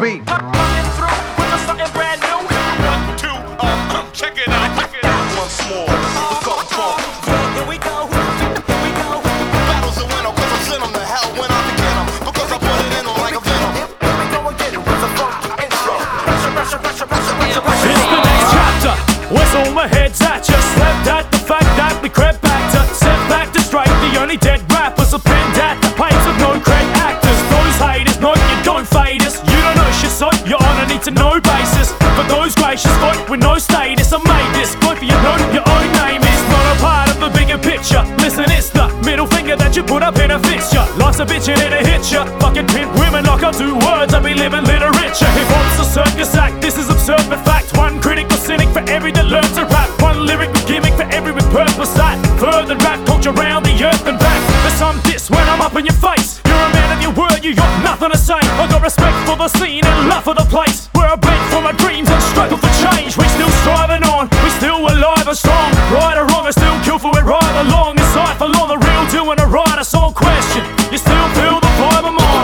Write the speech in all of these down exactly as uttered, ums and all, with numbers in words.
beat. Coming through with something brand new. One, two, um, check it out, check it out. Once more, the funk funk. Here we go, here we go. Battles a winner, cause I sent them to hell when I begin them. Because I put it in them like a venom. Here we go again with a funky intro. Pressure, pressure, pressure, pressure, pressure, pressure. It's the next chapter. Whistle my head's at ya. Slept at the fact that we crept back to set back to strike. The only dead rappers are pinned at the pains of no great actors. Those haters know you don't fade us. You don't know shit, so you're on a need to know basis. For those gracious folk with no status, I made this boy for you know your own name is not a part of the bigger picture. Listen, it's the middle finger that you put up in a fixture. Life's a bitch and it'll hit ya. Fucking pimp women like I do words, I be living literature. Hip hop's a circus act, this is absurd but fact. One critical cynic for every that learns to rap. One lyrical gimmick for every with purpose that further rap culture around the earth and back. There's some diss when I'm up in your face. You're a man of your word, you got nothing to say. I got respect for the scene and love for the place where I beg for my dreams and struggle for change. We still striving on, we still alive and strong. Right or wrong, I still kill for it right along. Inside for long, the real doing a right, a song question. You still feel the vibe I'm on.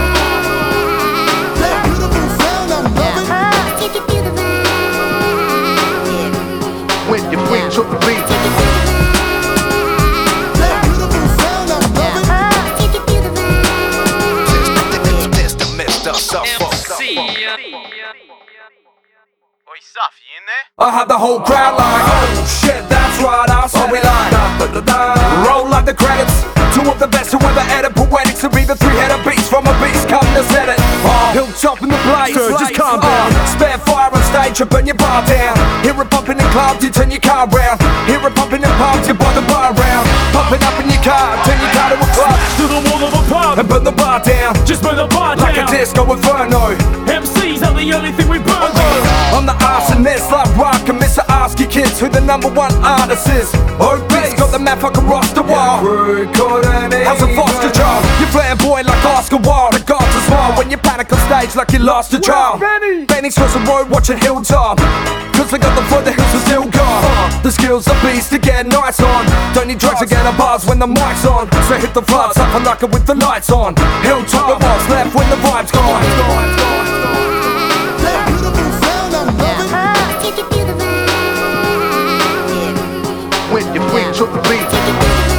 That beautiful sound, I'm loving. You can feel the vibe. When you bring to the beat. That beautiful sound, I'm loving. You can feel the vibe. This the Mister Suffolk. Oi, Suff, you in there? I had the whole crowd like, oh shit, that's right, I saw we like da, da, da, da. Roll like the credits. Two of the best who ever edit poetics to be the three-headed beast from a beast come to set it. Oh, hilltop in the blaze, Sir, just calm down. Oh, spare fire on stage, you burn your bar down. Hear it pumping in clubs, you turn your car round. Hear it pumping in pubs, you buy the bar round. Pumping up in your car, turn your car to a club To the wall of a pub, and burn the bar down. just burn the bar Like down. a disco inferno. M Cs are the only thing we burn. I'm the arsonist like rock and Mister Ask your kids who the number one artist is. Obese, got the map like a roster wall. How's a foster child? You flamboyant like Oscar Wilde. The gods are smile when you panic on stage like you lost a child. Benny's cross the road watching Hilltop. Cause I got the flow, the hills are still gone. The skills are beast to get nights on. Don't need drugs to get a buzz when the mic's on. So hit the floods up and like it with the lights on. Hilltop the what's left when the vibe's gone. That beautiful sound, I'm loving. You can feel the vibe. When you bring to the beat. You can feel the vibe.